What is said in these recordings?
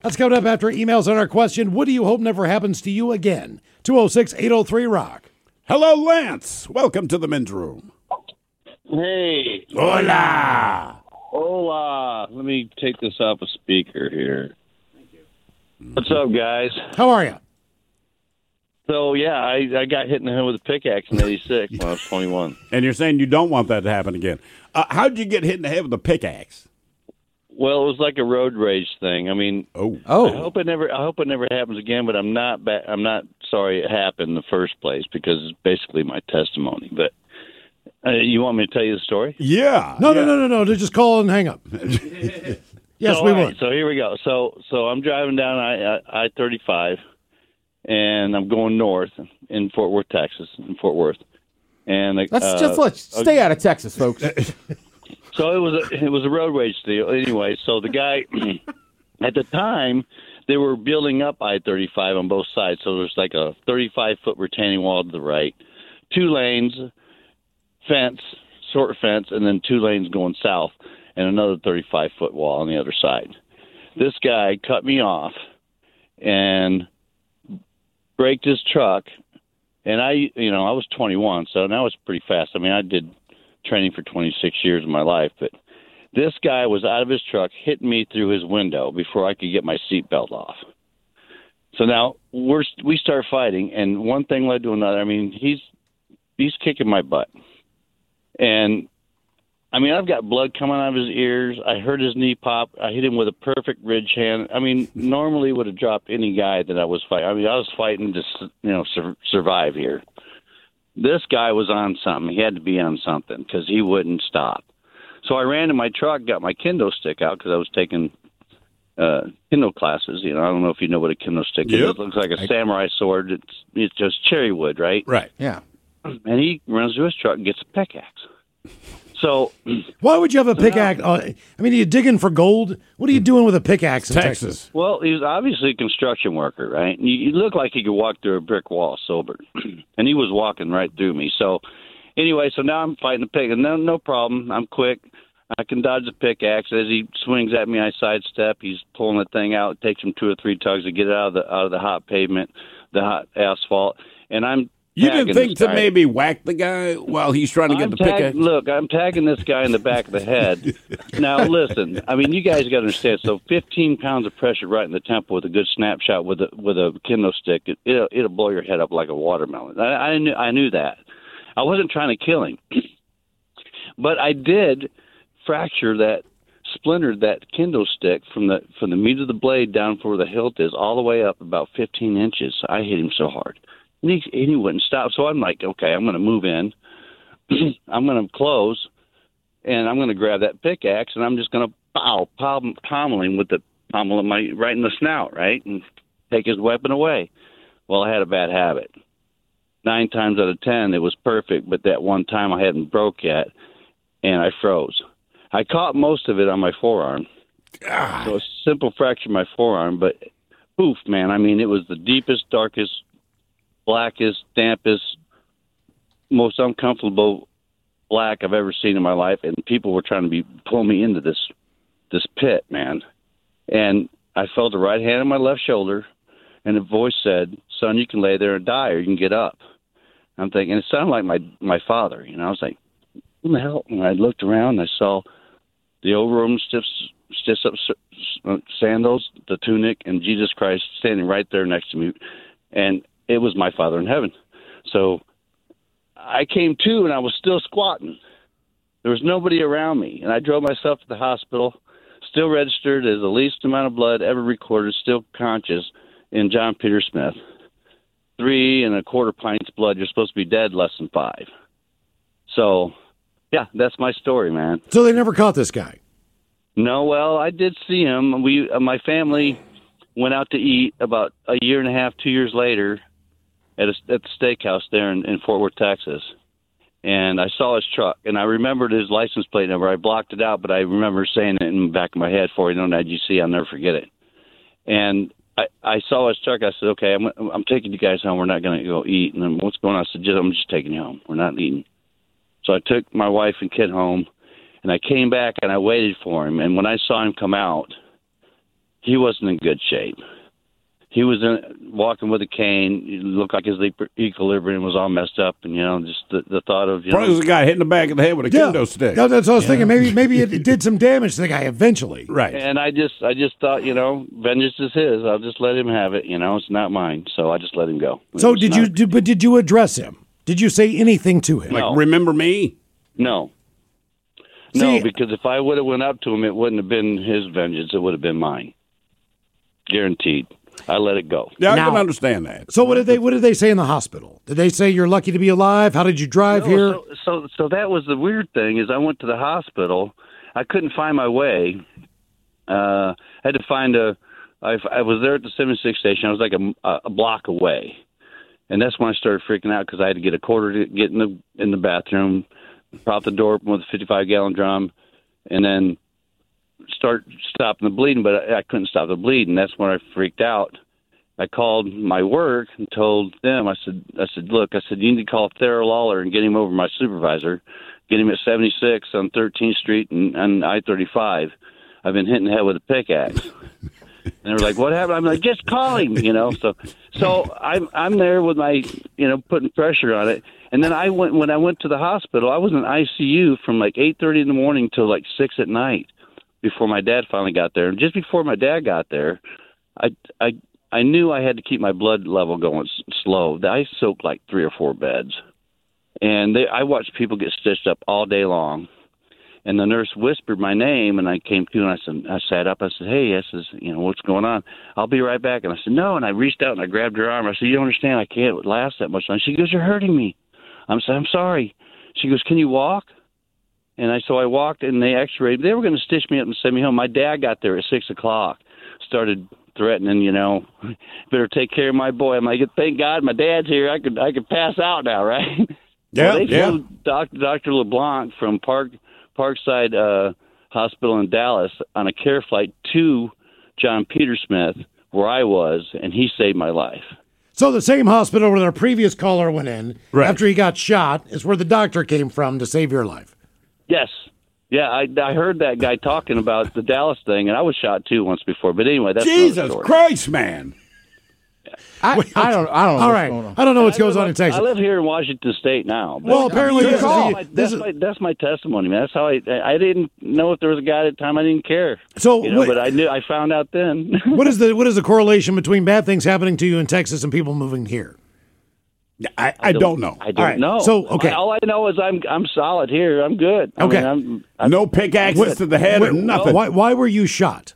That's coming up after emails on our question, what do you hope never happens to you again? 206-803-ROCK. Hello, Lance. Welcome to the men's room. Hey. Hola. Hola. Let me take this off a speaker here. Thank you. What's up, guys? How are you? So, yeah, I got hit in the head with a pickaxe in 86 when I was 21. And you're saying you don't want that to happen again. How'd you get hit in the head with a pickaxe? Well, it was like a road rage thing. I mean, I hope it never happens again, but I'm not sorry it happened in the first place because it's basically my testimony. But you want me to tell you the story? Yeah. No. Just call and hang up. Yes, we would. So here we go. So I'm driving down I-35, and I'm going north in Fort Worth, Texas, And let's stay out of Texas, folks. So it was a road rage deal. Anyway, so the guy at the time they were building up I-35 on both sides. So there's like a 35-foot retaining wall to the right, 2 lanes, short fence, and then 2 lanes going south, and another 35-foot wall on the other side. This guy cut me off and braked his truck, and I was 21, so that was pretty fast. I mean, I did training for 26 years of my life, but this guy was out of his truck, hitting me through his window before I could get my seatbelt off. So now we start fighting, and one thing led to another. I mean, he's kicking my butt. And, I mean, I've got blood coming out of his ears. I heard his knee pop. I hit him with a perfect ridge hand. I mean, normally would have dropped any guy that I was fighting. I mean, I was fighting to, survive here. This guy was on something. He had to be on something because he wouldn't stop. So I ran to my truck, got my kendo stick out because I was taking kendo classes. I don't know if you know what a kendo stick is. It looks like a samurai sword. It's just cherry wood, right? Right. Yeah. And he runs to his truck and gets a pickaxe. So why would you have a pickaxe? I mean, are you digging for gold? What are you doing with a pickaxe in Texas? Well, he was obviously a construction worker, right? And you look like he could walk through a brick wall sober. And he was walking right through me. So anyway, now I'm fighting the pig. And no problem. I'm quick. I can dodge the pickaxe. As he swings at me, I sidestep. He's pulling the thing out. It takes him 2 or 3 tugs to get it out of the hot pavement, the hot asphalt. And you didn't think to maybe whack the guy while he's trying to get the pickaxe? Look, I'm tagging this guy in the back of the head. Now, listen, I mean, you guys got to understand. So 15 pounds of pressure right in the temple with a good snapshot with a kendo stick, it'll blow your head up like a watermelon. I knew that. I wasn't trying to kill him. But I did splintered that kendo stick from the meat of the blade down to where the hilt is all the way up about 15 inches. I hit him so hard. And he wouldn't stop. So I'm like, okay, I'm going to move in. I'm going to close, and I'm going to grab that pickaxe, and I'm just going to pommel him with the pommel of right in the snout, right, and take his weapon away. Well, I had a bad habit. 9 times out of 10, it was perfect, but that one time I hadn't broke yet, and I froze. I caught most of it on my forearm. God. So a simple fracture in my forearm, but poof, man. I mean, it was the deepest, darkest, blackest, dampest, most uncomfortable black I've ever seen in my life, and people were trying to pull me into this pit, man. And I felt the right hand on my left shoulder, and a voice said, "Son, you can lay there and die, or you can get up." I'm thinking, it sounded like my father. I was like, "What the hell?" And I looked around, and I saw the overroom stiff up sandals, the tunic, and Jesus Christ standing right there next to me, and it was my Father in heaven. So I came to, and I was still squatting. There was nobody around me, and I drove myself to the hospital, still registered as the least amount of blood ever recorded, still conscious in John Peter Smith. 3 1/4 pints of blood. You're supposed to be dead less than 5. So, yeah, that's my story, man. So they never caught this guy? No, well, I did see him. My family went out to eat about a year and a half, 2 years later, at the steakhouse there in Fort Worth, Texas. And I saw his truck, and I remembered his license plate number. I blocked it out, but I remember saying it in the back of my head, 489GC. I'll never forget it. And I saw his truck. I said, okay, I'm taking you guys home. We're not going to go eat. And then what's going on? I said, I'm just taking you home. We're not eating. So I took my wife and kid home, and I came back, and I waited for him. And when I saw him come out, he wasn't in good shape. He was walking with a cane. It looked like his equilibrium was all messed up, and just the thought of Probably was a guy hitting the back of the head with a kendo stick. That's what I was thinking. Maybe it did some damage to the guy eventually. Right. And I just thought, vengeance is his. I'll just let him have it. It's not mine. So I just let him go. So did you address him? Did you say anything to him? No. Like, remember me? No. See, No, because if I would have went up to him, it wouldn't have been his vengeance. It would have been mine. Guaranteed. I let it go. Yeah, I Now- can understand that. So what did they say in the hospital? Did they say you're lucky to be alive? How did you drive here? So that was the weird thing is I went to the hospital. I couldn't find my way. I had to find I was there at the 76 station. I was like a block away. And that's when I started freaking out because I had to get a quarter to get in the bathroom, prop the door open with a 55-gallon drum, and then stop stopping the bleeding. But I couldn't stop the bleeding. That's when I freaked out. I called my work and told them. I said, look, you need to call Thayer Lawler and get him over my supervisor. Get him at 76 on 13th Street and I-35. I've been hitting the head with a pickaxe. And they were like, "What happened?" I'm like, "Just call him," So I'm there with my, putting pressure on it. And then when I went to the hospital, I was in ICU from like 8:30 in the morning till like 6 at night before my dad finally got there. And just before my dad got there, I knew I had to keep my blood level going slow. I soaked like 3 or 4 beds, and I watched people get stitched up all day long. And the nurse whispered my name, and I came to, and I sat up. I said, "Hey," I says, "what's going on?" "I'll be right back." And I said, "No." And I reached out and I grabbed her arm. I said, "You don't understand. I can't last that much time." She goes, "You're hurting me." I said, "I'm sorry." She goes, "Can you walk?" And so I walked, and they X-rayed. They were going to stitch me up and send me home. My dad got there at 6 o'clock, started threatening, better take care of my boy. I'm like, "Thank God my dad's here. I could pass out now, right?" Yeah, well, they flew Dr. LeBlanc from Parkside Hospital in Dallas on a care flight to John Peter Smith, where I was, and he saved my life. So the same hospital where their previous caller went in Right. after he got shot is where the doctor came from to save your life. Yes. Yeah, I heard that guy talking about the Dallas thing, and I was shot too once before. But anyway, that's another Jesus story. Christ, man. I don't know. All right. I don't know what goes on in Texas. I live here in Washington State now. But Well, apparently that's my testimony, man. That's how I didn't know if there was a guy at the time. I didn't care. So, but I found out then. what is the correlation between bad things happening to you in Texas and people moving here? I don't know. I don't know. So, okay. All I know is I'm solid here. I'm good. Okay. I'm No pickaxes to the head or nothing. Why were you shot?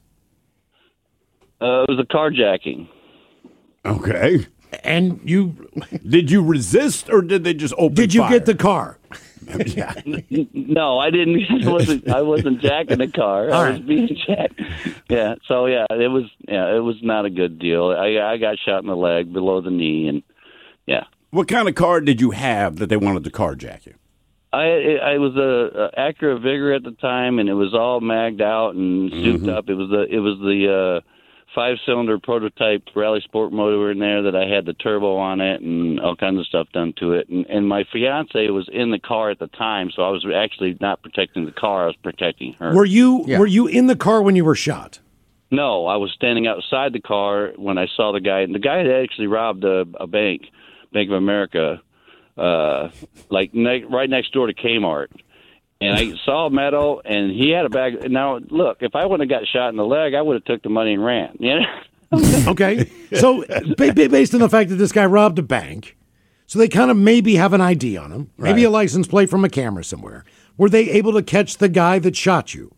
it was a carjacking. Okay. And Did you resist, or did they just open did you fire? get the car? Yeah. No, I didn't. I wasn't jacking the car. I was being jacked. Yeah. So it was not a good deal. I got shot in the leg below the knee, and yeah. What kind of car did you have that they wanted to carjack you? I was a Acura Vigor at the time, and it was all magged out and souped up. It was the 5-cylinder prototype Rally Sport motor in there that I had the turbo on it and all kinds of stuff done to it. And my fiance was in the car at the time, so I was actually not protecting the car. I was protecting her. Were you in the car when you were shot? No, I was standing outside the car when I saw the guy. And the guy had actually robbed a bank, Bank of America, right next door to Kmart. And I saw Meadow, and he had a bag. Now, look, if I wouldn't have got shot in the leg, I would have took the money and ran. Okay. So based on the fact that this guy robbed a bank, so they kind of maybe have an ID on him, maybe a license plate from a camera somewhere. Were they able to catch the guy that shot you?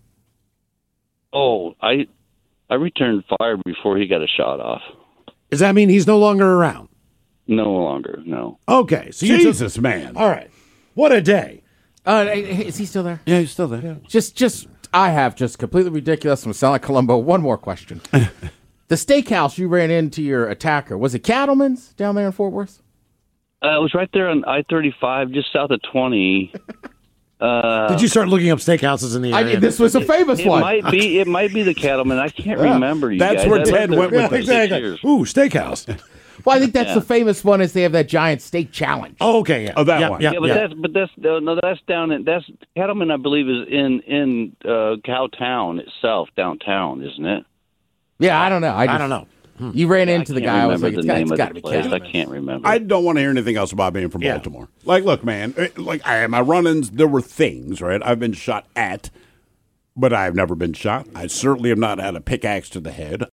Oh, I returned fire before he got a shot off. Does that mean he's no longer around? No longer, no. Okay. So Jesus, man. All right. What a day. Is he still there? Yeah, he's still there. I have just completely ridiculous. I'm going to sound like Columbo. One more question. The steakhouse you ran into your attacker, was it Cattleman's down there in Fort Worth? It was right there on I-35, just south of 20. Did you start looking up steakhouses in the area? This was a famous It one. might be the Cattleman. I can't remember. You That's guys. where I Ted lived there went with for it. 6 Exactly. years. Ooh, steakhouse. Well, I think that's the famous one. Is they have that giant steak challenge. Oh, okay. Yeah. Oh, that one. Yeah, Yeah, that's down in Cattleman. I believe is in Cowtown itself, downtown, isn't it? Yeah, I don't know. I don't know. You ran into the I guy. can't I was remember like, the name it's of got the to be place. Cattleman's. I can't remember. I don't want to hear anything else about being from Baltimore. Like, look, man, like I had my run-ins, there were things, right? I've been shot at, but I've never been shot. I certainly have not had a pickaxe to the head.